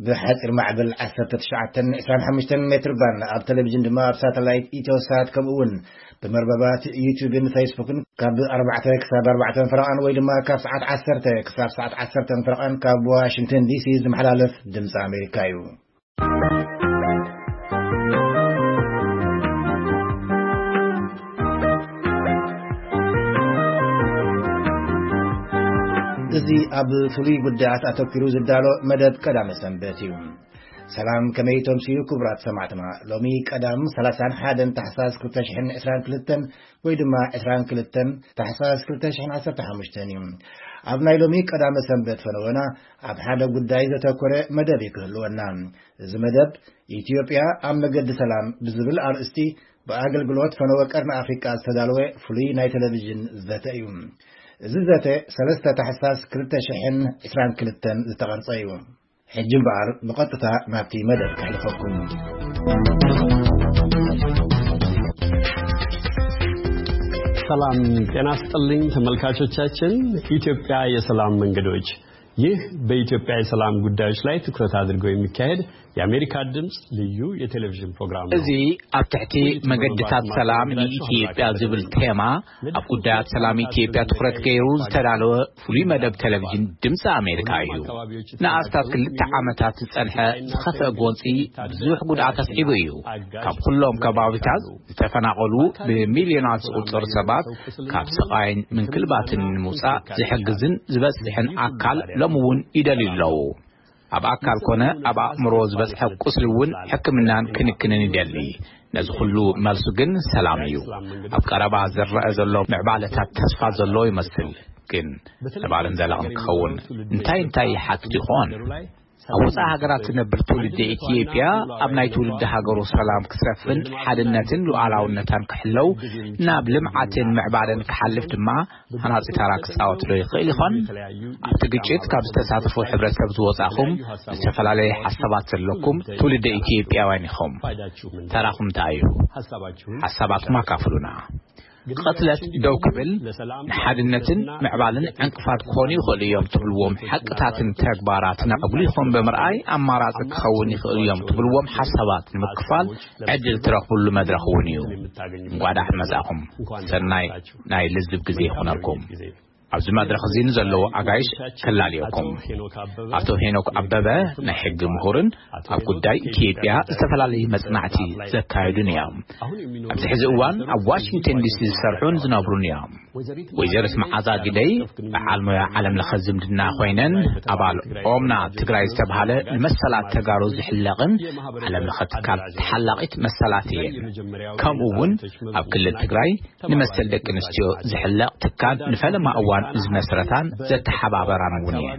بحثر معبل 1925 متر بان اب تلفزيون دما ساتلايت ايتوسات كمون بمرببات يوتيوب وفيسبوك كاب 4 كساب 4 فرقان وي دما كاب ساعات 10 كساب ساعات 10 فرقان كاب واشنطن دي سي زمحلالف دمص امريكايو زي اب فلي بدعات اتوكرو زدالو مدد قدام سنبتيو سلام كميتم سيو كبرات سمعتنا لومي قدام 31 تحساس 2022 ويدما 22 تحساس 2015 ابناي لومي قدام سنبت فنونا اب حدا غداي زتكره مدد يكهلونا زي مدد ኢትዮጵያ አመገድ ሰላም ብዝብል አርእስቲ በአገልግሎት ፈነወቀርና አፍሪካ አስተዳልወ ፍሊ ናይ ቴሌቪዥን ዘተዩ زلزته 3 تحساس 2022 ዝተቀርጸዩ ሕጅም በአር በቀጥታ ናብቲ መደብ ከልፈኩም ሰላም ጤና ይስጥልኝ ተመልካቾቻችን ኢትዮጵያ የሰላም መንገዶች ይህ በኢትዮጵያ የሰላም ጉዳዮች ላይ ትኩረት አድርጎ የሚካሄድ የአሜሪካ ድምጽ ልዩ የቴሌቪዥን ፕሮግራም ነው። እዚ አጥዕቲ መገድታት ሰላም ኢትዮጵያ ዝብል ቴማ አቁዳያት ሰላም ኢትዮጵያ ትኩረት ገይሩ ዝተዳለወ ፍሉይ መደብ ቴሌቪዥን ድምጽ አሜሪካ እዩ። ንኣስታት ክልተ ዓመታት ዝጸንሐ ዝኸፍአ ጎንፂ ብዙሕ ጉድኣት ኣስዒቡ እዩ። ካብ ኩሎም ከባቢታት ዝተፈናቀሉ ብሚልዮናት ዝቁጠሩ ሰባት ካብ ስቃይን ምንክልባትን ንምውፃእ ዝሕግዝን ዝበፅሕን ኣካል ለሙውን ይደልዩለው ኣብ ኣካል ኮነ ኣብ ኣእምሮ ዝበፅሐ ቁስልውን ሕክምናን ክንክንን ይደሊ ነዚ ሁሉ መልሱ ግን ሰላም እዩ ኣብ ቀረባ ዝረአ ዘሎ ምዕባለታት ተስፋ ዘሎ ይመስል ግን ሰባልን ዘላቕን ክኸውን እንታይ ሓትት ይኾን أوسع هجرات نبر تولد إثيوبيا أبناء تولد هجرو سلام كسرفن حدنتن وعلاونتان كحلو نابلم عتن معبارن كحلفت ما هنا تراك ساوت ريقي خان أتجيت كابستساتفو حبرة سبت وصاخم استفعل عليه حسابات لكم تولد إثيوبيا وينهم تراكم تايو حسابات ما كافلونا قتلت دوكبل حدنتن معبالن انقفات كوني خليهم تبلوم حقتاتن تكباراتنا قبليهم بمرأي امارات كخوني خليهم تبلوم حسابات المكفال عدل ترقبل مدرخونيو وعد احمزاهم سناي ناي لزب غزي هنركم أبز مدرخ زين زلوا عجايش كلاليكم أتو هينوك أببة نحج مهورن أبقداي كيبيا استفلالي مصنعتي زكاي دنيا أبز حزقوان أب واشنطن دي سي سرحون زنابرون يام ويزيرس معازا جدي بعالم عالم لخزم دنا خوينن أبال أمنا تقراي استبهالة المسالات تقارو زحلقن عالم لختكال تحلقت مسالاتين كم أون أب كل تقراي نمسل دك نستيو زحلق تكاد نفل ما أوان زمسرتان زت حبابران ونيه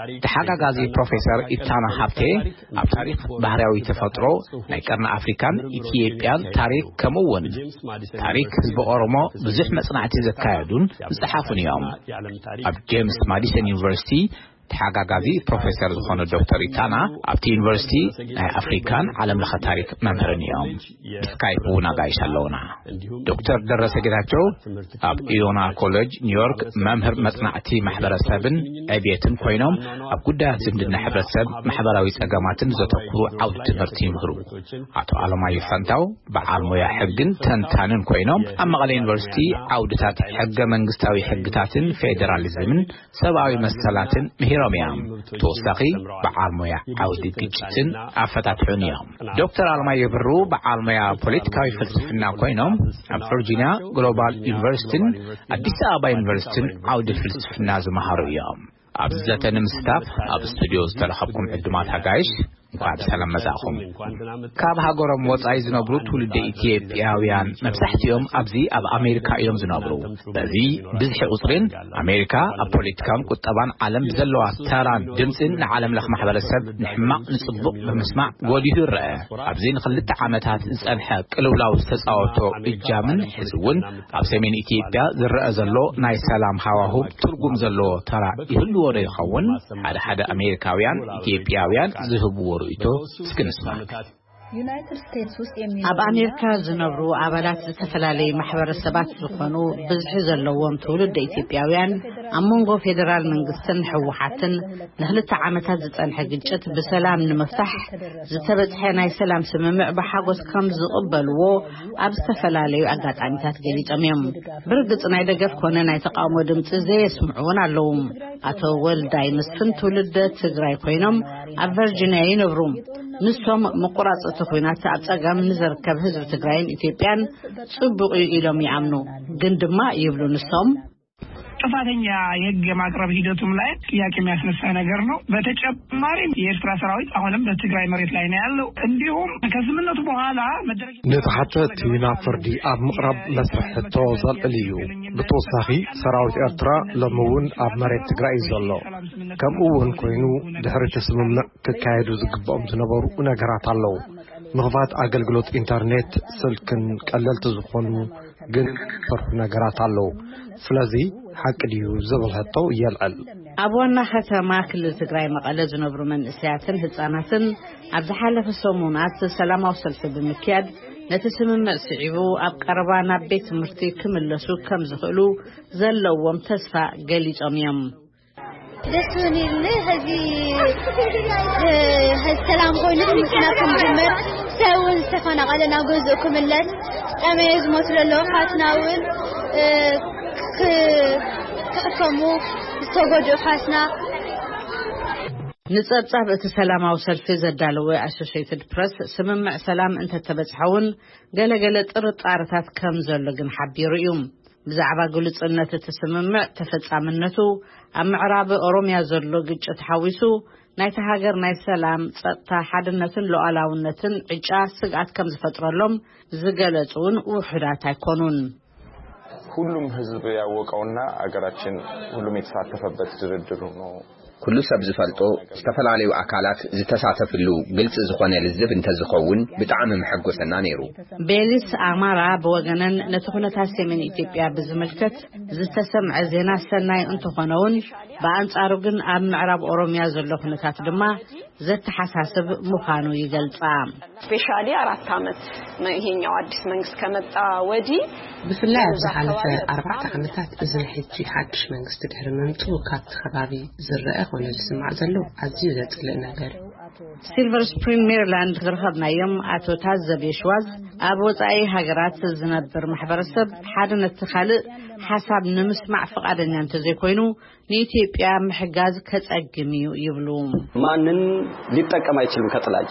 تحقق بروفيسور إتانا حبتي أب تاريخ بحريوي تفطرو نيكرنا أفريكان إثيوبيان تاريخ كمون تاريخ حزب أورومو بزح مصنعتي زكايدون زحافون يوم أب جيمس ماديسون يونيفرسيتي تحقق بروفيسور زخون الدكتور إتانا أب تي يونيفرسيتي أفريكان عالم لخ تاريخ ممهرن يوم سكايب وناقايش اللونا دكتور درس جداتو أب إيونا كوليج نيويورك ممهر مصنعتي محبر السبن أبيتن كوينوم أب قدها زمدنا حبر السب محبراوي سقاماتن زتقرو عود تمرتي مهرو عطو عالما يفانتاو بعالمو يحقن تنتانن كوينوم أما غالي يونيفرسيتي عودتات حق منغستاوي حقتاتن فيدراليزمن سباوي مسالاتن مهراميام توساقي بعالمو عود جيجتن أفتاتحونيام دكتور عالما يبرو بعالمو بوليتيكاوي فلسفنا كوينوم أب فرجينا جلوبال يونيفرسيتي أديس أبا يونيفرسيتي عود فلسفنا زمهريام أبزتن مستاف أب ستوديوز تلخبكم عدمات هقايش وقعد سلام مزاخم كاب هاغورم وصاي زنبرو تولد إثيوبياويان مبسحتيهم أبزي أب أمريكا يوم زنبرو بزي بزح أسرين أمريكا أب بوليتيكام كتابان عالم بزلوا تاران دمسن عالم لخ محبر السب نحمق نصبق بمسمع قوليه الرأي أبزي نخلت عامتات إنسانحا كلولاو استساوتو إجامن حزون أب سمين إثيوبيا زرأ زلو ناي سلام هواهو ترقم زلو ترى يهلو وريخون هذا أمريكاويان إثيوبياويان زهبو ورئيتو سكنسما ኣብ ኣሜሪካ ዝነብሩ ኣባላት ዝተፈላለዩ ማሕበረሰባት ዝኾኑ ብዝሕ ዘለዎም ትውልድ ኢትዮጵያውያን ኣብ መንጎ ፌደራል መንግስትን ሕወሓትን ንኽልተ ዓመታት ዝጸንሐ ግጭት ብሰላም ንምፍታሕ ዝተበጽሐ ናይ ሰላም ስምምዕ ብሓጎስ ከም ዝቕበልዎ ኣብ ዝተፈላለዩ ኣጋጣሚታት ገሊፆም እዮም። ብርግጽ ናይ ደገፍ ኮነ ናይ ተቃውሞ ድምፂ ዘየስምዑን ኣለዉ። ኣቶ ወልዳይ ምስፍን ትውልደ ትግራይ ኮይኖም ኣብ ቨርጂኒያ ይነብሩ። ንሶም መቆራጸቲ ኩናት ኣብ ጸጋም ንዝርከብ ህዝቢ ትግራይን ኢትዮጵያን ጽቡቕ ኢሎም ይኣምኑ። ግን ድማ ይብሉ ንሶም ጥፋተኛ የህግ የማቅረብ ሂደቱም ላይ ጥያቄ የሚያስነሳ ነገር ነው። በተጨማሪም የኤርትራ ሰራዊት አሁንም በትግራይ መሬት ላይ ነው ያለው። እንዲሁም ከስምምነቱ በኋላ መደረግ ነታሐተ ቲና ፍርዲ ኣብ ምቅራብ መስርሕ ተወዘልዕልዩ ብተወሳኺ ሰራዊት ኤርትራ ለምውን ኣብ መሬት ትግራይ ዘሎ ከምኡውን ኮይኑ ድሕሪ ተስምምዕ ክካየዱ ዝግብኦም ዝነበሩ ነገራት ኣለዉ። ምኽፋት ኣገልግሎት ኢንተርኔት ስልክን ቀለልቲ ዝኾኑ ግን ፈርሑ ነገራት ኣለዉ። ስለዚ ሓቂ ድዩ ዝብል ሕቶ ይልዕል። ኣብ ዋና ከተማ ክልል ትግራይ መቐለ ዝነብሩ መንእሰያትን ህፃናትን ኣብ ዝሓለፈ ሰሙናት ሰላማዊ ሰልፊ ብምክያድ ነቲ ስምምዕ ስዒቡ ኣብ ቀረባ ናብ ቤት ትምህርቲ ክምለሱ ከም ዝኽእሉ ዘለዎም ተስፋ ገሊፆም እዮም። ደስኒል ህዚ ሰላም ኮይኑ ምስና ከምጀመር ሰውን ዝተፈናቀለና ገዝኡ ክምለስ ጠመይ ዝሞትለሎ ካትናውን ከከሙ ዝተጎዱ ካስና ንጸብጻብ እቲ ሰላማዊ ሰልፊ ዘዳለወ ኣሶሺየትድ ፕሬስ ስምምዕ ሰላም እንተተበጽሐውን ገለገለ ጥርጣሬታት ከም ዘሎ ግን ሓቢሩ እዩ። ብዛዕባ ግልጽነት እቲ ስምምዕ ተፈጻምነቱ ኣብ ምዕራብ ኦሮሚያ ዘሎ ግጭት ሓዊሱ ናይቲ ሃገር ናይ ሰላም ጸጥታ ሓድነትን ሉዓላውነትን ዕጫ ስግኣት ከም ዝፈጥረሎም ዝገለጹን ውሕዳት ኣይኮኑን። ሁሉም ህዝብ ያወቀውና አገራችን ሁሉም የተሳተፈበት ድርድር ነው። ኩሉ ሰብ ዝፈልጦ ዝተፈላለዩ አካላት ዝተሳተፍሉ ግልጽ ዝኾነ ልዝብ እንተዝኸውን ብጣዕሚ መሐጎሰና ነይሩ። ቤሊስ አማራ በወገነን ነተኹነታት ሰሜን ኢትዮጵያ ብዝመልከት ዝተሰምዐ ዜና ሰናይ እንትኾነውን በአንጻሩ ግን ኣብ ምዕራብ ኦሮሚያ ዘሎ ኩነታት ድማ ዘተሐሳስብ ምዃኑ ይገልጻ። ስፔሻሊ 4 ዓመት ነው ይሄኛው አዲስ መንግስት ከመጣ ወዲህ ብፍላይ ኣብ ዝሓለፈ 4 ዓመታት እዚ ሕጂ ሓድሽ መንግስት ድሕሪ ምምጽኡ ካብቲ ከባቢ ዝረአ ኾነ ዝስማዕ ዘሎ ኣዝዩ ዘጽልእ ነገር። ሲልቨር ስፕሪንግ ሜሪላንድ ዝረኸብናዮም ኣቶ ታዘብ የሽዋዝ ኣብ ወጻኢ ሃገራት ዝነብር ማሕበረሰብ ሓድነት ካልእ ሓሳብ ንምስማዕ ፈቃደኛ እንተዘይኮይኑ ንኢትዮጵያ ምሕጋዝ ከጸግም እዩ ይብሉ። ማንን ሊጠቀም አይችልም ከጥላቻ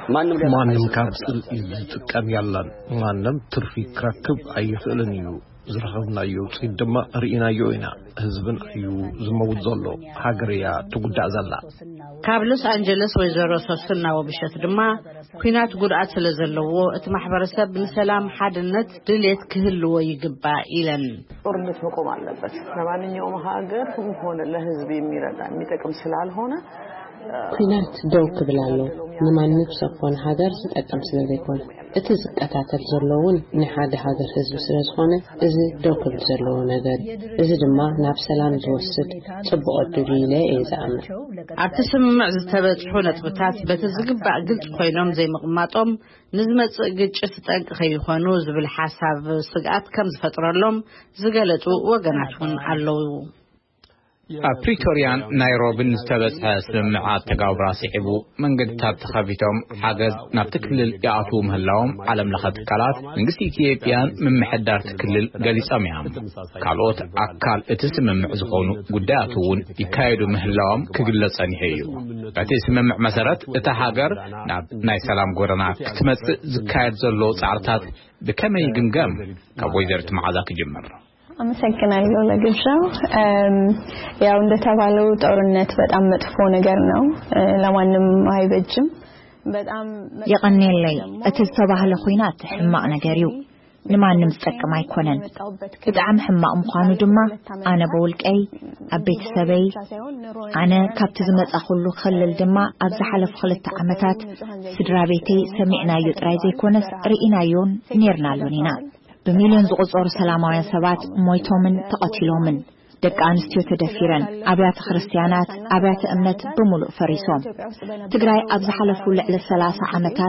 ማንም ካብ ጽልኢ ዝጥቀም ያለን ማንም ትርፊ ክረክብ አይኽእልን እዩ። ዝረኸብናዮ ጽድ ድማ ርኢናዮ ኢና። ህዝብን እዩ ዝመውት ዘሎ ሃገርያ ትጉዳእ ዘላ። ካብ ሎስ አንጀለስ ወይዘሮ ሶስና ወብሸት ድማ ኩናት ጉድኣት ስለ ዘለዎ እቲ ማሕበረሰብ ንሰላም ሓድነት ድሌት ክህልዎ ይግባእ ኢለን። ጦርነት መቆም አለበት። ለማንኛውም ሀገር ሆነ ለህዝብ የሚረዳ የሚጠቅም ስላልሆነ ኩናት ደው ክብላሎ ንማንም ሰፎን ሃገር ዝጠቅም ስለዘይኮነ እቲ ዝቀታተል ዘለውን ንሓደ ሃገር ህዝብ ስለዝኾነ እዚ ደው ክብል ዘለዎ ነገር እዚ ድማ ናብ ሰላም ዝወስድ ጽቡቕ ዕድል ኢለ እየዝኣምን። ኣብቲ ስምምዕ ዝተበጽሑ ነጥብታት በቲ ዝግባእ ግልጽ ኮይኖም ዘይምቕማጦም ንዝመጽእ ግጭት ጠንቂ ከይኾኑ ዝብል ሓሳብ ስግኣት ከም ዝፈጥረሎም ዝገለጹ ወገናት እውን ኣለዉ። ፕሪቶሪያን ናይሮቢን ዝተበጽሐ ስምምዓት ተጋብራ ሲዒቡ መንገድታት ተኸፊቶም ሓገዝ ናብቲ ክልል ይኣትዉ ምህላዎም ዓለም ለኸ ትካላት መንግስቲ ኢትዮጵያን ምምሕዳር ክልል ገሊፆም እዮም። ካልኦት ኣካል እቲ ስምምዕ ዝኾኑ ጉዳያት እውን ይካየዱ ምህላዎም ክግለጸን እዩ። በቲ ስምምዕ መሰረት እታ ሃገር ናብ ናይ ሰላም ጎደና ክትመጽእ ዝካየድ ዘሎ ጻዕርታት ብከመይ ግምገም? ካብ ወይዘሪት መዓዛ ክጅምር። አመሰግናለሁ ለግብዣው። ያው እንደተባለው ጦርነት በጣም መጥፎ ነገር ነው፣ ለማንም አይበጅም። በጣም የቀነለይ እቲ ዝተባህለ ኩናት ሕማቅ ነገር እዩ፣ ንማንም ዝጠቅም ኣይኮነን። ብጣዕሚ ሕማቅ ምዃኑ ድማ ኣነ በውልቀይ ኣብ ቤተሰበይ ኣነ ካብቲ ዝመጻ ኩሉ ክልል ድማ ኣብ ዝሓለፉ 2 ዓመታት ስድራ ቤተይ ሰሚዕናዮ ጥራይ ዘይኮነስ ርኢናዮን ነርናሎን ኢና። በሚሊዮን ዝቆጸሩ ሰላማውያን ሰባት ሞይቶምን ተቀቲሎምን ደቂ ኣንስትዮ ተደፊረን ኣብያተ ክርስቲያናት ኣብያተ እምነት ብሙሉእ ፈሪሶም ትግራይ ኣብ ዝሓለፉ ልዕሊ 30 ዓመታት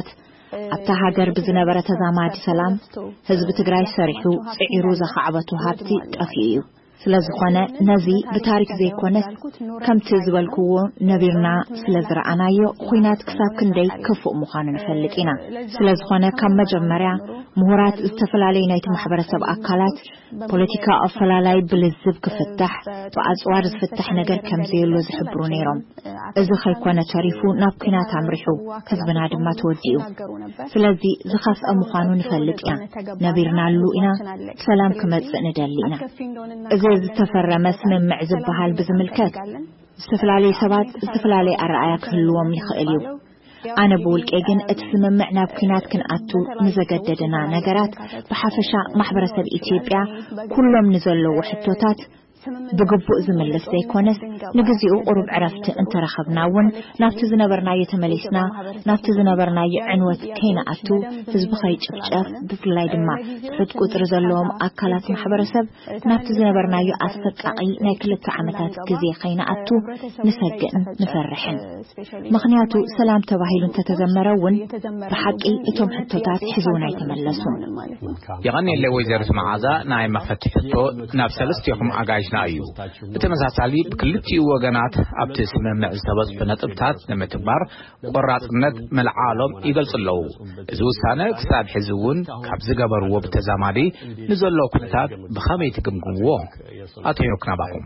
ኣብታ ሃገር ብዝነበረ ተዛማዲ ሰላም ህዝቢ ትግራይ ሰሪሑ ጽዒሩ ዘኻዕበቱ ሃብቲ ጠፊኡ ስለዝኾነ ነዚ ብታሪክ ዘይኮነስ ከምቲ ዝበልክዎ ነቢርና ስለዝረኣናዮ ኩናት ክሳብ ክንደይ ክፉእ ምዃኑ ንፈልጥ ኢና ስለዝኾነ ካብ መጀመርያ ምሁራት ዝተፈላለዩ ናይቲ ማሕበረሰብ ኣካላት ፖለቲካ ኣፈላላይ ብልዝብ ክፍታሕ ብኣጽዋር ዝፍታሕ ነገር ከም ዘየሎ ዝሕብሩ ነይሮም እዚ ኸይኮነ ተሪፉ ናብ ኩናት ኣምሪሑ ህዝብና ድማ ተወዲኡ ስለዚ ዝኸፍአ ምዃኑ ንፈልጥ ኢና ነቢርና ኣሉ ኢና ሰላም ክመጽእ ንደሊ ኢና እዚ ዝተፈረመ ስምምዕ ዝበሃል ብዝምልከት ዝተፈላለዩ ሰባት ዝተፈላለዩ ኣረኣያ ክህልዎም ይኽእል እዩ ኣነ ብውልቀይ ግን እቲ ስምምዕ ናብ ኩናት ክንኣቱ ንዘገደደና ነገራት ብሓፈሻ ማሕበረሰብ ኢትዮጵያ ኩሎም ንዘለዎ ሕቶታት بجبء زمن لستيكونس نجزئ قرب عرفت أنت رخبناون نبتز نبرنا يتملسنا نبتز نبرنا يعنوت كينا أتو تزب خيج شاف بفلاي دما تحط كتر زلهم أكلات محبرسب نبتز نبرنا يأثر أي ناكل التعاملات جزية خينا أتو نسجن نفرحن مخنياتو سلام تباهيل تتزمرون بحقي إتم حتوتات حزونا يتملسون يعني اللي وزير معاذا نايم فتحته نفس الاستيقام أجاج نايو بتمساسالي بكلتي وجنات أبتسم مع الزواج بنتبتات لما تكبر قرات ند من العالم يجلس له زو سنة كسب حزون كابز جبر وبتزامري نزل له كتاب بخميتكم جوا أتيوكنا بعهم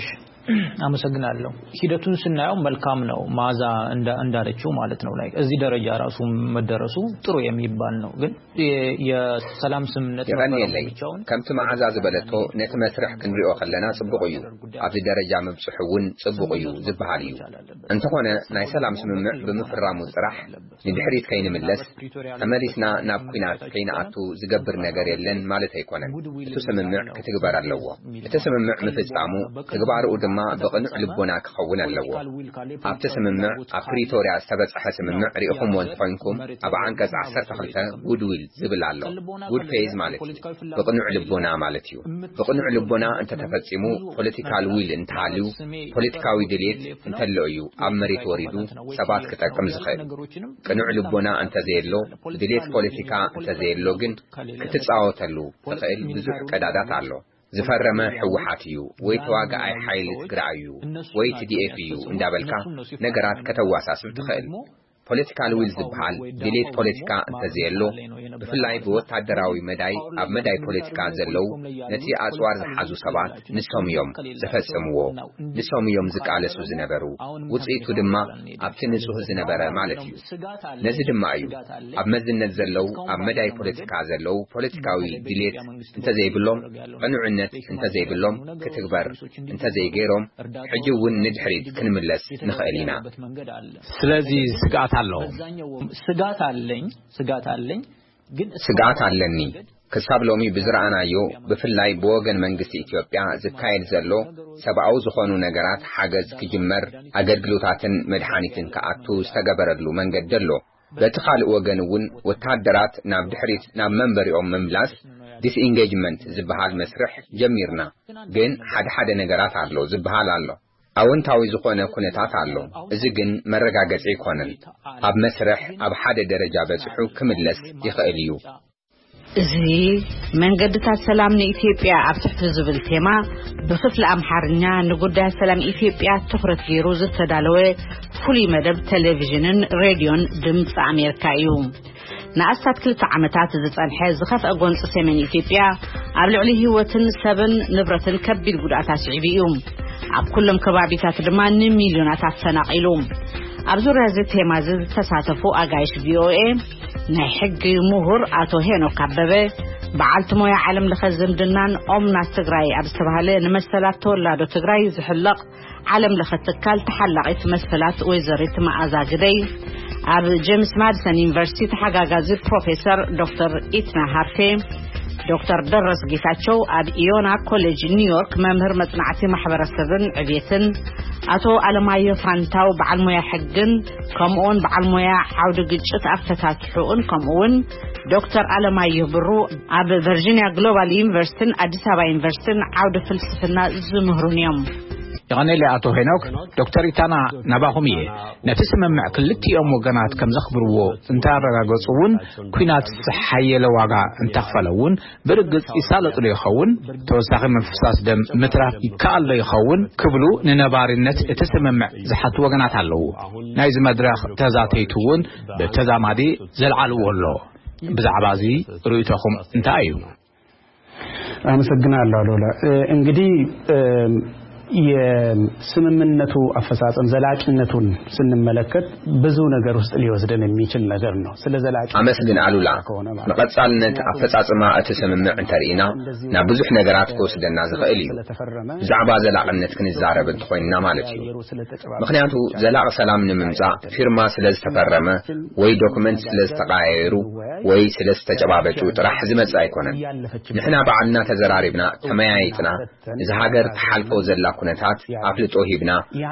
አመሰግናለሁ ሂደቱን ስናየው መልካም ነው ማዛ እንዳረችው ማለት ነው ላይ እዚህ ደረጃ ራሱ መደረሱ ጥሩ የሚባል ነው ግን የሰላም ስምምነት ነው ከምት ማዛ ዝበለቶ ነተ መስርሕ ክንሪኦ ከለና ጽብቁዩ ኣብ ደረጃ መብጽሑውን ጽብቁዩ ዝበሃል እዩ እንተኾነ ናይ ሰላም ስምምዕ ብምፍራሙ ጽራሕ ንድሕሪት ከይንምለስ ተመሊስና ናብ ኩናት ከይንኣቱ ዝገብር ነገር የለን ማለት ኣይኮነን እቲ ስምምዕ ክትግበር ኣለዎ እቲ ስምምዕ ምፍጻሙ ተግባሩ ما بقنع لبنا كخون اللو أبتسممع أبريتوريا استبصح سممع ريحهم وانتقنكم أبعن كذا عشر تخلفه جودويل زبل الله جود فيز مالتي بقنع لبنا مالتيو بقنع لبنا أنت تفسمو political will أنت علو political دليل أنت اللعيو أمريت وريدو سبات كتكم زخير قنع لبنا أنت زيلو دليل politica أنت زيلو جن كتتصاوت اللو تخيل بزح كدادات علو زفرما حوحاتيو ويتواقع أي حيل تقرأيو ويتديفيو اندابلكا نقرات كتواساس تخيل political wills بحال ديليت politica انت زيلو بفلاي بوت عدراوي مداي اب مداي politica زلو نتي أسوار زحازو سبات نسهم يوم زفسموو نسهم يوم زكالسو زنبرو وطيتو دما اب تنسوه زنبرا مالتيو نزي دما ايو اب مزنت زلو اب مداي politica زلو politicaوي ديليت انت زي بلوم قنوعنت انت زي بلوم كتكبر انت زي غيروم حجوون ندحريد كنملس نخيلينا سلازي سقات ስጋት አለኝ ግን ስጋት አለኒ ከሳብሎሚ ብዝራአናዮ በፍላይ በወገን መንግስት ኢትዮጵያ ዝካየድ ዘሎ ሰብአው ዝኾኑ ነገራት ሓገዝ ክጅመር አገልግሎታትን መድኃኒትን ከአቱ ዝተገበረሉ መንገድ ደሎ በተኻልእ ወገንውን ወታደራት ናብ ድሕሪት ናብ መንበሪኦም መምላስ ዲስኢንጌጅመንት ዝበሃል መስርሕ ጀሚርና ግን ሓደ ነገራት አሎ ዝበሃል አሎ أونتاوي زخونة كنتات علو إذن مرقاقت عيكونن أب مسرح أب حد درجة بسحو كمدلس يخيليو زي من قدت السلام لإثيوبيا أفتحت زبل تيما بصفل أمحارنا نقودها السلام إثيوبيا تفرط جيروز التدالوي فولي مدب تلفزيون راديون دمت أمريكا يوم نأسات كل تعامتات زت الحز خف أقول سيمن إثيوبيا قبل عليه وتن سبن نبرة كبير قدرات عبيهم عب كلهم كبابيتات دمان مليونات سنقيلهم أبزر هذه التمازز تساتفوا أجايش VOA نحق مهر أتوهينو كببة بعلت مويا عالم لخزم دنان أمنا تجري أبستبهالي نمثلات تولادو تجري زحلق عالم لختكال تحلق مثلات وزارة مع أزاجدي أب جيمس ماديسون يونيفرسيتي تحقق بروفيسور دكتور إتنا هارفي دكتور درس جيتاتشو أب إيونا كوليج نيويورك ممهر مصنعتي محبرسبن عبيتن أتو علماي فانتاو بعلمويا حقن كمون بعلمويا عودة جيتشت أفتتات حقن كمون دكتور علماي برو أب فيرجينيا جلوبال يونيفرسيتي أديس أبابا يونيفرسيتي عودة فلسفنا زمهرونيوم يغني لي أتو هناك دكتور إتانا نباهمية نتسمع كلتيهم وجنات كم زخبروا انت رجعون كينات صحية لواقع انت خفلون برجس إسالة ليخون توسخ من فساس دم مترا يكال ليخون كبلو ننبار النت تسمع زحت وجنات علو نايز مدرخ تزاتيتون بتزامادي زلعلو والله بزعبازي رؤيتكم انت أيو አመሰግናለሁ አሎላ እንግዲህ የስምምነቱ አፈጻጸም ዘላቂነቱን ስንመለከት ብዙ ነገር ውስጥ ሊወስደን የሚችል ነገር ነው ስለ ዘላቂ አመስግን አሉላ መቀጻልነት አፈጻጸማ አተሰምምዕ እንተሪና ና ብዙ ነገራት ወስደና ዝኸእል እዩ ዛዕባ ዘላቂነት ክንዛረብ እንትኮይና ማለት እዩ ምክንያቱ ዘላቂ ሰላም ንምምጻ ፊርማ ስለዝተፈረመ ወይ ዶክመንት ስለዝተቃየሩ ወይ ስለዝተጨባበጡ ጥራሕ ዝመጽ አይኮነን ንሕና በዓልና ተዘራሪብና ተመያይጥና እዚ ሀገር ተሓልፎ ዘላ ኩነታት አፍልጦ ሂብና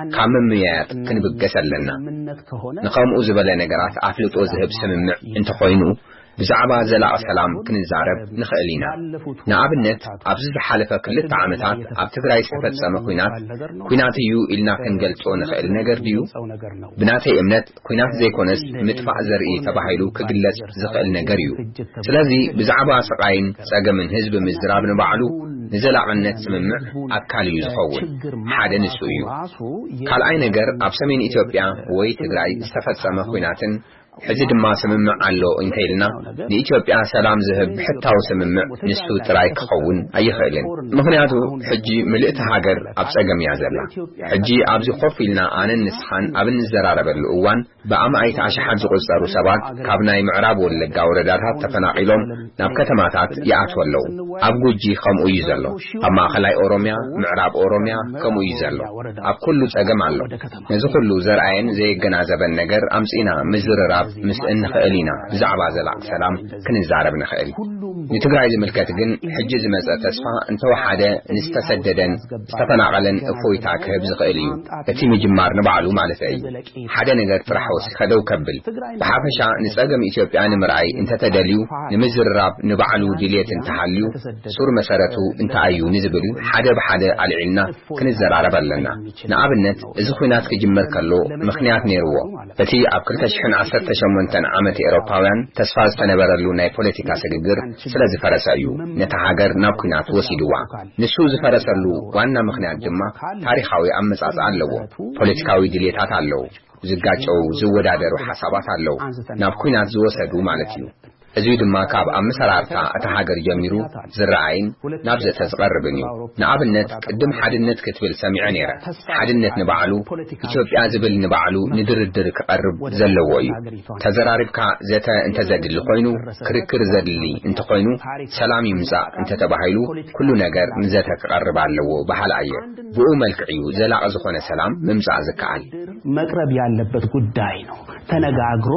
ካመምያት ክንብገሰለና ንኸምኡ ዝበለ ነገራት አፍልጦ ዝህብ ስምምዕ እንተኮይኑ ብዛዕባ ዘላቂ ሰላም ክንዛረብ ንኽእሊና ንኣብነት ኣብዚ ዝሓለፈ ክልተ ዓመታት ኣብ ትግራይ ዝተፈጸመ ኩናት እዩ ኢልና ክንገልጾ ንኽእል ነገር ድዩ ብናተይ እምነት ኩናት ዘይኮነስ ምጥፋእ ዘርኢ ተባሂሉ ክግለጽ ዝኽእል ነገር እዩ ስለዚ ብዛዕባ ስቃይን ጸገምን ህዝቢ ምዝራብ ንባዕሉ ንዘላቅነት ስምምዕ አካል እዩ ዝኸውን ሓደ ንሱ እዩ ካልኣይ ነገር ኣብ ሰሜን ኢትዮጵያ ወይ ትግራይ ዝተፈጸመ ኩናትን ሕዚ ድማ ስምምዕ ኣሎ እንተይልና ንኢትዮጵያ ሰላም ዝህብ ሕታው ስምምዕ ንሱ ጥራይ ክኸውን ኣይኽእልን ምክንያቱ ሕጂ ምልእቲ ሃገር ኣብ ጸገም እያ ዘላ ሕጂ ኣብዚ ኮፍ ኢልና ኣነን ንስኻን ኣብ እንዘራረበሉ እዋን ብኣማይት ኣሽሓት ዝቁፀሩ ሰባት ካብ ናይ ምዕራብ ወለጋ ወረዳታት ተፈናቂሎም ናብ ከተማታት ይኣትዉ ኣለዉ ኣብ ጉጂ ከምኡ እዩ ዘሎ ኣብ ማእኸላይ ኦሮምያ ምዕራብ ኦሮምያ ከምኡ እዩ ዘሎ ኣብ ኩሉ ጸገም ኣሎ ነዚ ኩሉ ዘርአየን ዘይገናዘበን ነገር ኣምፂና ምዝርራ ምስ እንኽእሊና ብዛዕባ ዘላቂ ሰላም ክንዛረብ ንኽእል ንትግራይ ዝምልከት ግን ሕጂ ዝመጸ ተስፋ እንተወሓደ ንስተሰደደን ዝተፈናቐለን እፎይታ ክህብ ዝኽእል እዩ እቲ ምጅማር ንባዕሉ ማለት እዩ ሓደ ነገር ጥራሕ ወሲኸ ደው ከብል ብሓፈሻ ንጸገም ኢትዮጵያ ንምርኣይ እንተተደልዩ ንምዝርራብ ንባዕሉ ድሌት እንተሃልዩ ሱር መሰረቱ እንታይ እዩ ንዝብል ሓደ ብሓደ ኣልዒልና ክንዘራረብ ኣለና ንኣብነት እዚ ኩናት ክጅመር ከሎ ምክንያት ነይርዎ እቲ ኣብ 2018 ዓመት ኤውሮፓውያን ተስፋ ዝተነበረሉ ናይ ፖለቲካ ስግግር ስለዚ ፈረሰ እዩ ነታ ሃገር ናብ ኩናት ወሲድዋ ንሱ ዝፈረሰሉ ዋና ምክንያት ድማ ታሪኻዊ ኣመጻጽ ኣለዎ ፖለቲካዊ ድሌታት ኣለዎ ዝጋጨው ዝወዳደሩ ሓሳባት ኣለዎ ናብ ኩናት ዝወሰዱ ማለት እዩ እዚ ድማ ካብ ኣመሰራርታ እታ ሃገር ጀሚሩ ዝረአይን ናብ ዘተ ዝቐርብን እዩ ንኣብነት ቅድም ሓድነት ክትብል ሰሚዐ ነይረ ሓድነት ንባዕሉ ኢትዮጵያ ዝብል ንባዕሉ ንድርድር ክቐርብ ዘለዎ እዩ ተዘራሪብካ ዘተ እንተዘድሊ ኮይኑ ክርክር ዘድሊ እንተኮይኑ ሰላም ይምጻእ እንተተባሂሉ ኩሉ ነገር ንዘተ ክቐርብ ኣለዎ ባህላየ ብኡ መልክዕ እዩ ዘላቂ ዝኾነ ሰላም ምምጻእ ዝከኣል መቅረብ ያለበት ጉዳይ ነው ተነጋግሮ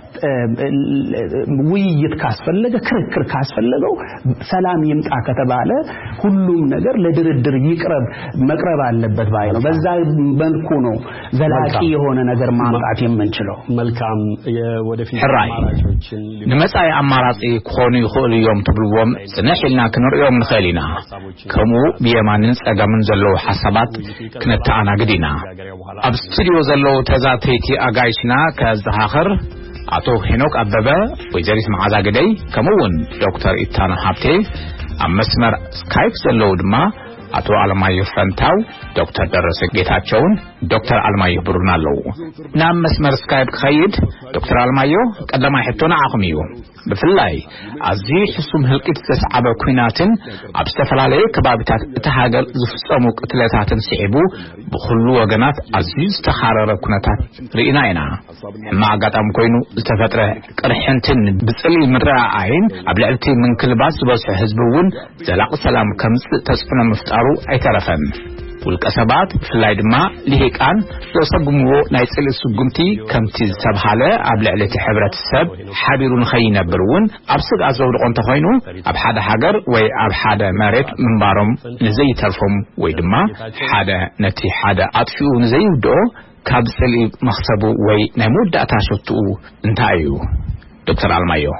ውይይት ካስፈለገ ክርክር ካስፈለገው ሰላም ይምጣ ከተባለ ሁሉም ነገር ለድርድር ይቅረብ መቅረብ አለበት ባይ ነው በዛ መልኩ ነው ዘላቂ የሆነ ነገር ማምጣት የምንችለው መልካም ወደፊት አማራጮችን ንመጻይ አማራጭ ኮኑ ይኹል ዮም ትብልዎም ጽነሕልና ክንርዮም ንኸሊና ከሙ ቢየማንን ጸጋምን ዘለው ሐሳባት ክነተአናግዲና ኣብ ስቱዲዮ ዘለው ተዛተይቲ አጋይሽና ከዛኸር አቶ ሄኖክ አበበ ወይዘሪት መዓዛ ገደይ ከመውን ዶክተር ኢታና ሀብቴ አመስመር ስካይፕ ዘለው ድማ አቶ አለማየሁ ፈንታው ዶክተር ደረሰ ጌታቸውን ዶክተር አለማየሁ ብሩናለው ናብ መስመር ስካይፕ ከይድ ዶክተር አለማየሁ ቀደማ ሕቶና አኽሚዩ ብፍላይ አዚ ሕሱም ህልቂት ተስዓበ ኩናትን ኣብ ዝተፈላለዩ ከባቢታት እተሃገር ዝፍጸሙ ቅትለታትን ሲዒቡ ብኹሉ ወገናት ኣዝዩ ዝተኻረረ ኩነታት ርኢና ኢና ማጋጣም ኮይኑ ዝተፈጥረ ቅርሕንትን ብጽሊል ምርኣይን ኣብ ልዕልቲ ምንክልባስ ዝበዝሕ ህዝቢ እውን ዘላቂ ሰላም ከምጽእ ተጽዕኖ ምፍጣሩ ኣይተረፈን ውልቀሰባት ፍላይ ድማ ሊሂቃን ዘሰጉምዎ ናይ ጽልእ ስጉምቲ ከምቲ ዝተብሃለ ኣብ ልዕልቲ ሕብረተሰብ ሓቢሩ ንኸይነብርን ኣብ ስግኣት ዘውድቆ እንተኾይኑ ኣብ ሓደ ሃገር ወይ ኣብ ሓደ መሬት ምንባሮም ንዘይተርፎም ወይ ድማ ሓደ ነቲ ሓደ ኣጥፊኡ ንዘይውድኦ ካብ ጽልእ መኽሰቡ ወይ ናይ መወዳእታ ሸትኡ እንታይ እዩ ዶክተር አልማዮ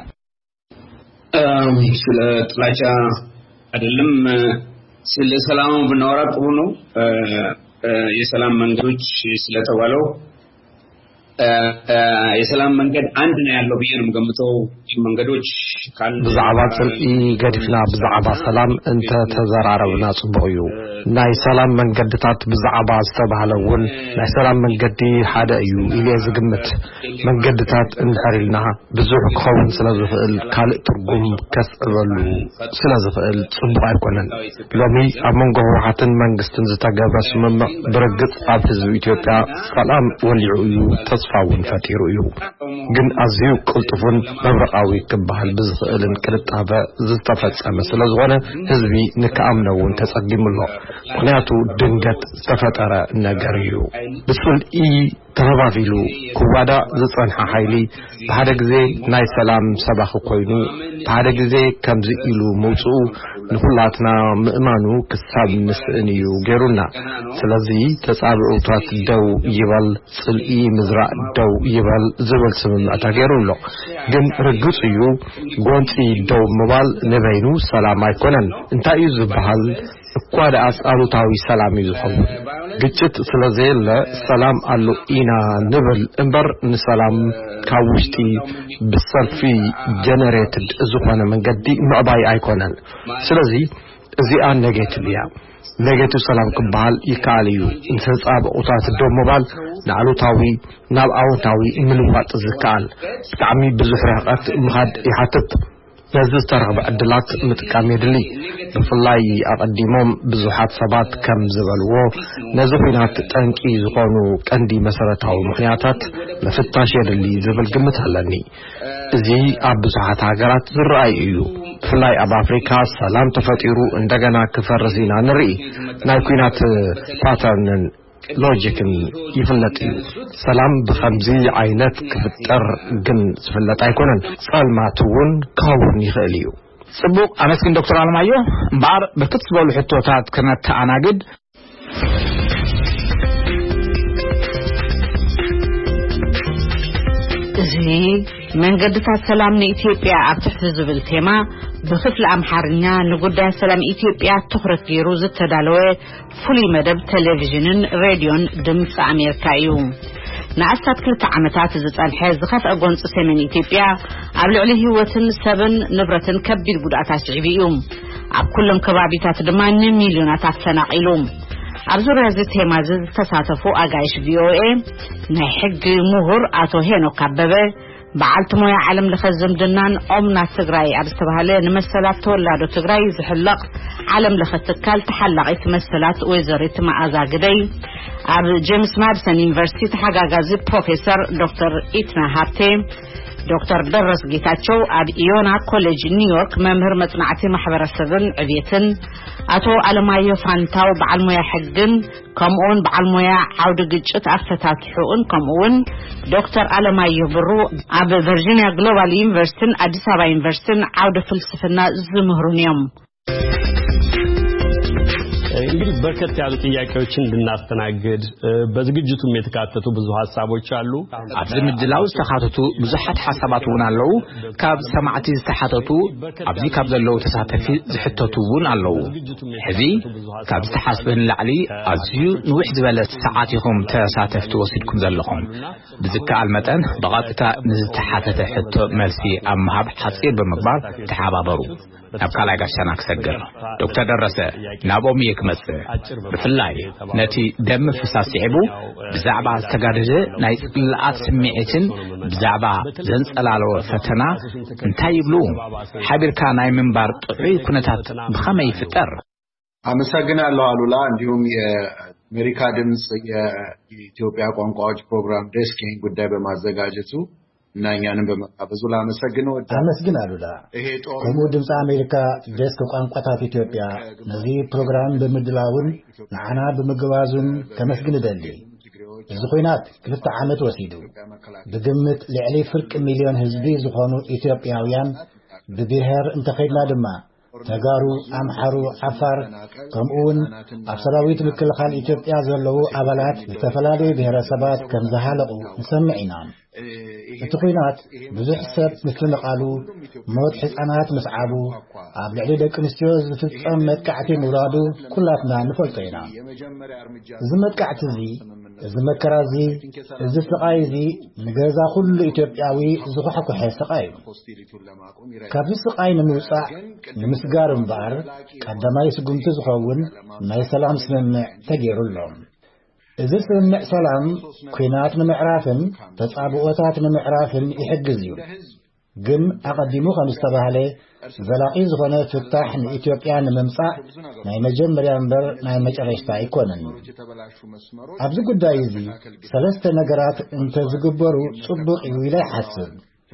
ስለ ጥላቻ አይደለም ስለ ሰላም ብናወራ ጥሩ ነው የሰላም መንገዶች ስለተባለው የሰላም መንገድ አንድ ነው ያለው ብዬንም ገምተው መንገዶች ካል ብዛዕባ ጽልኢ ገዲፍና ብዛዕባ ሰላም እንተ ተዘራረብና ጽቡዩ ናይ ሰላም መንገድታት ብዛዕባ ዝተባሃለውን ናይ ሰላም መንገዲ ሓደ እዩ ኢለ ዝግምት መንገድታት እንድሕሪልና ብዙሕ ክኸውን ስለዝኽእል ካልእ ትርጉም ከስዕበሉ ስለዝኽእል ጽቡቕ ኣይኮነን ሎሚ ኣብ መንጎ ህወሓትን መንግስትን ዝተገብረ ስምምዕ ብርግጽ ኣብ ህዝቢ ኢትዮጵያ ሰላም ወሊዑ እዩ ተስፋውን ፈጢሩ እዩ ግን ኣዝዩ ቅልጡፍን መብረቃዊ ክበሃል ብዝኽእልን ቅልጣበ ዝተፈጸመ ስለዝኾነ ህዝቢ ንከኣምነውን ተጸጊሙሎ ምክንያቱ ድንገት ዝተፈጠረ ነገር እዩ ብጽልኢ ተኸፋፊሉ ክዋዳ ዝጸንሐ ሓይሊ ብሓደ ግዜ ናይ ሰላም ሰባኺ ኮይኑ ብሓደ ግዜ ከምዚ ኢሉ መውፅኡ ንኹላትና ምእማኑ ክሳብ ንስእን እዩ ገይሩና ስለዚ ተጻብዑታት ደው ይበል ጽልኢ ምዝራእ ደው ይበል ዝብል ስምምዕታ ገይሩሎ ግን ርግጽ እዩ ጎንፂ ደው ምባል ንበይኑ ሰላም ኣይኮነን እንታይ እዩ ዝበሃል እኳ ደኣስ ኣሉታዊ ሰላም እዩ ዝኸውን ግጭት ስለዘየለ ሰላም ኣሎ ኢና ንብል እምበር ንሰላም ካብ ውሽጢ ብሰልፊ ጀነሬትድ ዝኾነ መንገዲ ምዕባይ ኣይኮነን ስለዚ እዚኣ ኔጌቲቭ እያ ኔጌቲቭ ሰላም ክበሃል ይከኣል እዩ እንተጻብዑታት ደው ምባል ንኣሉታዊ ናብ ኣወንታዊ ምልዋጥ ዝከኣል ብጣዕሚ ብዙሕ ርሕቀት ምኻድ ይሓትት ነዚ ዝተረኸበ ዕድላት ምጥቃም የድሊ ብፍላይ ኣቐዲሞም ብዙሓት ሰባት ከም ዝበልዎ ነዚ ኩናት ጠንቂ ዝኾኑ ቀንዲ መሰረታዊ ምኽንያታት መፍታሽ የድሊ ዝብል ግምት ኣለኒ እዚ ኣብ ብዙሓት ሃገራት ዝረኣይ እዩ ብፍላይ ኣብ ኣፍሪካ ሰላም ተፈጢሩ እንደገና ክፈርስ ኢና ንርኢ ናይ ኩናት ፓተርንን ሎጂክን ይፍለጥ እዩ ሰላም ብኸምዚ ዓይነት ክፍጠር ግን ዝፍለጥ ኣይኮነን ጸልማት እውን ክኸውን ይኽእል እዩ ጽቡቕ ኣመስግን ዶክተር አለማየሁ እምበር ብርክት ዝበሉ ሕቶታት ክነተኣናግድ እዚ መንገድታት ሰላም ንኢትዮጵያ ኣብ ትሕቲ ዝብል ቴማ ብክፍሊ ኣምሓርኛ ንጉዳይ ሰላም ኢትዮጵያ ትኹረት ገይሩ ዝተዳለወ ፍሉይ መደብ ቴሌቪዥንን ሬድዮን ድምፂ ኣሜሪካ እዩ ንኣስታት 2 ዓመታት ዝጸንሐ ዝኸፍአ ጎንፂ ሰሜን ኢትዮጵያ ኣብ ልዕሊ ህይወትን ሰብን ንብረትን ከቢድ ጉድኣታት ስዒቡ እዩ ኣብ ኩሎም ከባቢታት ድማ ሚልዮናት ኣፈናቂሉ ኣብ ዙርያ እዚ ቴማ ዝተሳተፉ ኣጋይሽ ቪኦኤ ናይ ሕጊ ምሁር ኣቶ ሄኖክ አበበ በዓልቲ ሞያ ዓለም ለኸ ዝምድናን ኦምናት ትግራይ ኣብ ዝተባሃለ ንመሰላት ተወላዶ ትግራይ ዝሕለቕ ዓለም ለኸ ትካል ተሓላቂት መሰላት ወይዘሪት መዓዛ ግደይ ኣብ ጄምስ ማዲሰን ዩኒቨርሲቲ ተሓጋጋዚ ፕሮፌሰር ዶክተር ኢትና ሃብቴ ዶክተር ደረስ ጌታቸው ኣብ ኢዮና ኮሌጅ ኒውዮርክ መምህር መጽናዕቲ ማሕበረሰብን ዕብየትን አቶ አለማየሁ ፋንታው በዓል ሞያ ሕግን ከምኡን በዓል ሞያ ዓውድ ግጭት አፈታትሑን ከምኡን ዶክተር አለማየሁ ብሩ ኣብ ቨርጂኒያ ግሎባል ዩኒቨርሲቲን አዲስ አበባ ዩኒቨርሲቲን ዓውድ ፍልስፍና ዝምህሩን እዮም እንግዲህ በርከት ያሉ ጥያቄዎችን እንድናስተናግድ በዝግጅቱም የተካተቱ ብዙ ሐሳቦች አሉ ኣብዚ ምድላው ዝተካተቱ ብዙሓት ሐሳባት እውን ኣለው ካብ ሰማዕቲ ዝተሓተቱ ኣብዚ ካብ ዘለው ተሳተፊ ዝሕተቱውን ኣለው ሕዚ ካብ ዝተሓስበን ላዕሊ ኣዝዩ ንውሕ ዝበለ ሰዓት ኢኹም ተሳተፍቲ ወሲድኩም ዘለኹም ብዝከኣል መጠን ብቐጥታ ንዝተሓተተ ሕቶ መልሲ ኣብ ምሃብ ሓፂር ብምግባር ተሓባበሩ ናብ ካልኣይ ጋሻና ክሰግር ዶክተር ደረሰ ናቦም ይክመጽእ ብፍላይ ነቲ ደም ፍሳስ ይዕቡ ብዛዕባ ዝተጋደደ ናይ ጽልኣት ስምዒትን ብዛዕባ ዘንጸላለወ ፈተና እንታይ ይብሉ ሓቢርካ ናይ ምንባር ጥዑይ ኩነታት ብኸመይ ይፍጠር አመሰግናለሁ አሉላ እንዲሁም የአሜሪካ ድምጽ የኢትዮጵያ ቋንቋዎች ፕሮግራም ዴስክን ጉዳይ በማዘጋጀቱ እና እኛንም በመጋበዙ ላመሰግን ወዳለሁ አመስግናሉላ ከሙ ድምጽ አሜሪካ ዴስክ ቋንቋታት ኢትዮጵያ ነዚህ ፕሮግራም በመድላውን ናና በመግባዙን ከመስግን ደሊ ዝኹይናት 2 ዓመት ወሲዱ በግምት ልዕሊ ፍርቅ ሚሊዮን ህዝቢ ዝኾኑ ኢትዮጵያውያን በብሔር እንተኸይድና ድማ ተጋሩ አምሓሩ ዓፋር ከምኡን ኣብ ሰራዊት ምክልኻል ኢትዮጵያ ዘለው አባላት ዝተፈላልዩ ብሔረሰባት ከም ዝሃለቁ ንሰምዕ ኢና እቲ ኩናት ብዙሕ ሰብ ምስልንቃሉ ሞት ህፃናት ምስዓቡ ኣብ ልዕሊ ደቂ ኣንስትዮ ዝፍጸም መጥቃዕቲ ምውራዱ ኩላትና ንፈልጦ ኢና እዚ መጥቃዕቲ እዚ መከራ እዚ ስቃይ ንገዛ ኩሉ ኢትዮጵያዊ ዝኹሕኩሐ ስቃይ ካብዚ ስቃይ ንምውፃእ ንምስጋር እምበር ቀዳማይ ስጉምቲ ዝኸውን ናይ ሰላም ስምምዕ ተገይሩሎም እዚ ስምምዕ ሰላም ኩናት ንምዕራፍን ተጻብኦታት ንምዕራፍን ይሕግዝ እዩ ግን ኣቀዲሙ ከም ዝተባህለ ዘላቂ ዝኾነ ፍታሕ ንኢትዮጵያ ንምምጻእ ናይ መጀመርያ እምበር ናይ መጨረሻ ኣይኮነን ኣብዚ ጉዳይ እዚ ሰለስተ ነገራት እንተዝግበሩ ጽቡቕ እዩ ኢለ ይሓስብ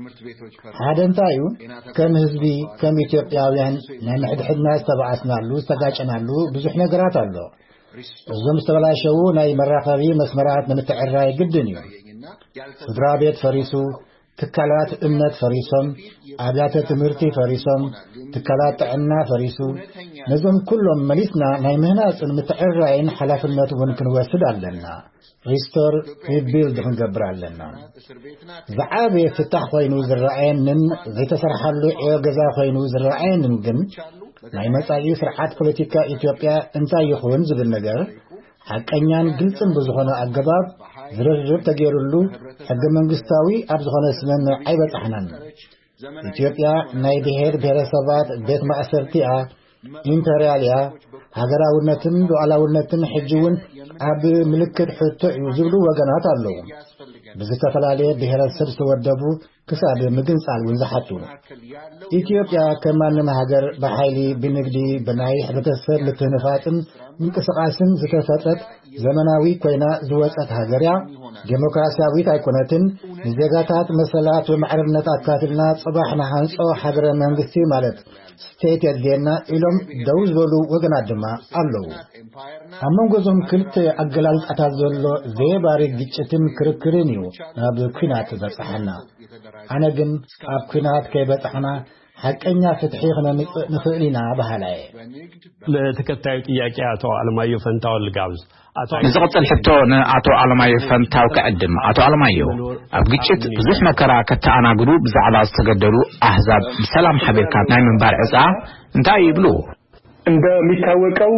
ሓደ እንታይ እዩ ከም ህዝቢ ከም ኢትዮጵያውያን ናይ ምሕድሕድና ዝተባዓስናሉ ዝተጋጨናሉ ብዙሕ ነገራት ኣሎ እዞም ዝተበላሸው ናይ መራኸቢ መስመራት ንምትዕራይ ግድን እዩ ስድራ ቤት ፈሪሱ ትካላት እምነት ፈሪሶም ኣብያተ ትምህርቲ ፈሪሶም ትካላት ጥዕና ፈሪሱ ነዞም ኩሎም መሊስና ናይ ምህናፅን ምትዕራይን ሓላፍነት እውን ክንወስድ ኣለና ሪስቶር ሪቢልድ ክንገብር ኣለና ዝዓበየ ፍታሕ ኮይኑ ዝረአየንን ዘይተሰርሓሉ ዕዮ ገዛ ኮይኑ ዝረአየንን ግን ናይ መጻኢ ስርዓት ፖለቲካ ኢትዮጵያ እንታይ ይኹን ዝብል ነገር ሓቀኛን ግልጽን ብዝኾነ ኣገባብ ዝርርብ ተገይሩሉ ሕገ መንግስታዊ ኣብ ዝኾነ ስምምዕ ኣይበጻሕናን ኢትዮጵያ ናይ ብሔር ብሔረሰባት ቤት ማእሰርቲያ ኢምፔርያልያ ሃገራውነትን ሉዓላውነትን ሕጂውን ኣብ ምልክት ሕቶ እዩ ዝብሉ ወገናት ኣለዉ ብዝተፈላለየ ብሔረሰብ ዝተወደቡ ክሳብ ምግንጻል እውን ዝሓቱ ኢትዮጵያ ከማንም ሃገር ብሓይሊ ብንግዲ ብናይ ሕብረተሰብ ምትህንፋፅን ምንቅስቃስን ዝተፈጥረት ዘመናዊ ኮይና ዝወፀት ሃገርያ ዴሞክራሲያዊት ኣይኮነትን ንዜጋታት መሰላት ወማዕርነት ኣካትልና ጽባሕ ንሃንጾ ሃገረ መንግስቲ ማለት ስቴት የድልየና ኢሎም ደው ዝበሉ ወገናት ድማ ኣለዉ ኣብ መንጎዞም ክልተ ኣገላልጻታት ዘሎ ዘየባሪ ግጭትን ክርክርን እዩ ናብ ኩናት ዘብፅሐና ኣነ ግን ኣብ ኩናት ከይበፅሕና ሐቀኛ ፍትሒ ክነምጽእ ንኽእል ኢና ባህላዬ ለተከታዩ ጥያቄ አቶ አለማየሁ ፈንታው ልጋብዝ ንዝቕጽል ሕቶ ንኣቶ አለማየሁ ፈንታው ከዕድም አቶ አለማየሁ ኣብ ግጭት ብዙሕ መከራ ከተኣናግዱ ብዛዕባ ዝተገደሉ ኣህዛብ ብሰላም ሓቢርካ ናይ ምንባር ዕፃ እንታይ ይብሉ እንደሚታወቀው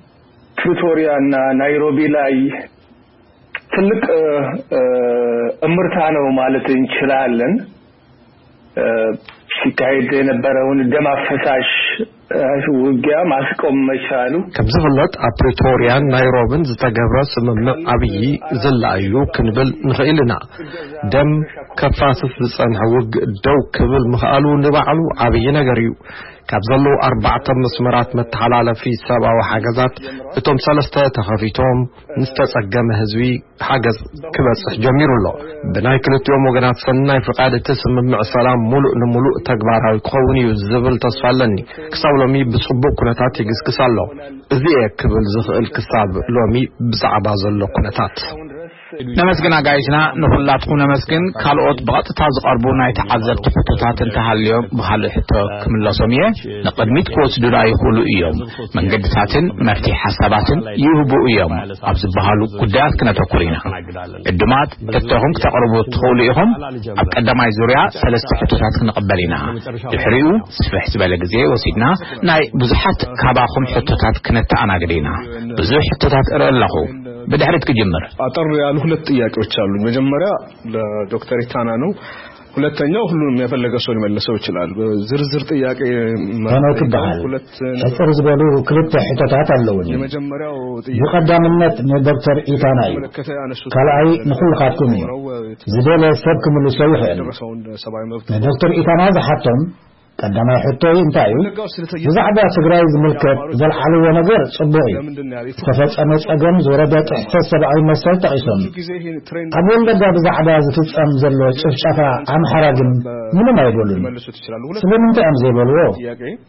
ፕሪቶሪያና ናይሮቢ ላይ ትልቅ እምርታ ነው ማለት እንችላለን ሲካሄድ የነበረውን ደም አፈሳሽ ውጊያ ማስቆም መቻሉ ከብዝፍለጥ ኣብ ፕሪቶሪያን ናይሮቢን ዝተገብረ ስምምዕ ኣብይ ዝላእዩ ክንብል ንኽእልና ደም ከፋስስ ዝጸንሐ ውግእ ደው ክብል ምኽኣሉ ንባዕሉ ዓብይ ነገር እዩ ካብ ዘለዉ 4 መስመራት መተሓላለፊ ሰብኣዊ ሓገዛት እቶም ሰለስተ ተኸፊቶም ንዝተጸገመ ህዝቢ ሓገዝ ክበጽሕ ጀሚሩ ኣሎ ብናይ ክልቲኦም ወገናት ሰናይ ፍቃድ እቲ ስምምዕ ሰላም ሙሉእ ንሙሉእ ተግባራዊ ክኸውን እዩ ዝብል ተስፋ ኣለኒ ክሳብ ሎሚ ብጽቡቕ ኩነታት ይግስግስ ኣሎ እዚኣ ክብል ዝኽእል ክሳብ ሎሚ ብዛዕባ ዘሎ ኩነታት ነመስግን ኣጋይሽና ንኹላትኩም ነመስግን ካልኦት ብቐጥታ ዝቐርቡ ናይ ተዓዘብቲ ሕቶታት እንተሃልዮም ብካልእ ሕቶ ክምለሶም እየ ንቅድሚት ክወስዱላ ይኽእሉ እዮም መንገድታትን መፍትሒ ሓሳባትን ይህቡ እዮም ኣብ ዝበሃሉ ጉዳያት ክነተኩር ኢና ዕድማት ሕቶኹም ክተቕርቡ ትኽእሉ ኢኹም ኣብ ቀዳማይ ዙርያ 3 ሕቶታት ክንቕበል ኢና ድሕሪኡ ስፍሕ ዝበለ ግዜ ወሲድና ናይ ብዙሓት ካባኹም ሕቶታት ክነተኣናግድ ኢና ብዙሕ ሕቶታት እርኢ ኣለኹ በድሕሪት ክጅምር አጠር ያሉ ሁለት ጥያቄዎች አሉ መጀመሪያ ለዶክተር ኢታና ነው ሁለተኛው ሁሉንም የፈለገ ሰው ሊመልሰው ይችላል ዝርዝር ጥያቄ ሁለት አጠር ዝበሉ ክልተ ሕቶታት ኣለውኝ የመጀመሪያው በቀዳምነት ለዶክተር ኢታና እዩ ካልኣይ ንኹልኻትኩም እዩ ዝደለ ሰብ ክምልሰው ይኽእል ዶክተር ኢታና ዝሓቶም ቀዳማይ ሕቶይ እንታይ እዩ ብዛዕባ ትግራይ ዝምልከት ዘልዓልዎ ነገር ጽቡቕ እዩ ዝተፈጸመ ጸገም ዝወረደ ጥሕሰት ሰብኣዊ መሰል ጠቒሶም ኣብ ወለጋ ብዛዕባ ዝፍጸም ዘሎ ጭፍጨፋ ኣምሓራ ግን ምንም ኣይበሉን ስለምንታይ እዮም ዘይበልዎ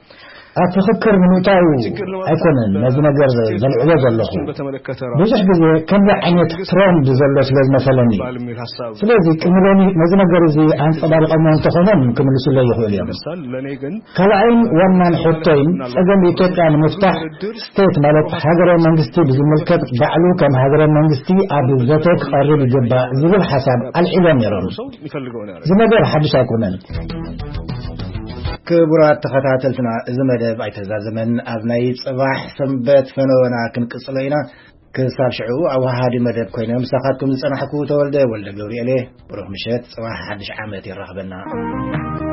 أتفكر من وتاو أكون نزل نجر زلعوز الله بيجح بزي كم يعني ترام بزلة سلاز مثلا سلازي كملوني نزل نجر زي عن صدار الأمان تخونهم كمل سلا يقول يوم كلاين وانا نحطين أجل يتوقع المفتاح ستيت مالك هاجر المنجستي بزملكة بعلو كم هاجر المنجستي أبو ذاتك قرب جبا زبل حسب العلم يرون زي نجر حدش أكونن كبرات تخطاتلتنا زمدب ايتزازمن ابناي صباح سنبت فنونا كنقصلينا كساب شعو او هادي مدب كوينا مساخاتكم صنحكو تولده ولد غوري عليه بروح مشت صباح حدش عامت يرهبنا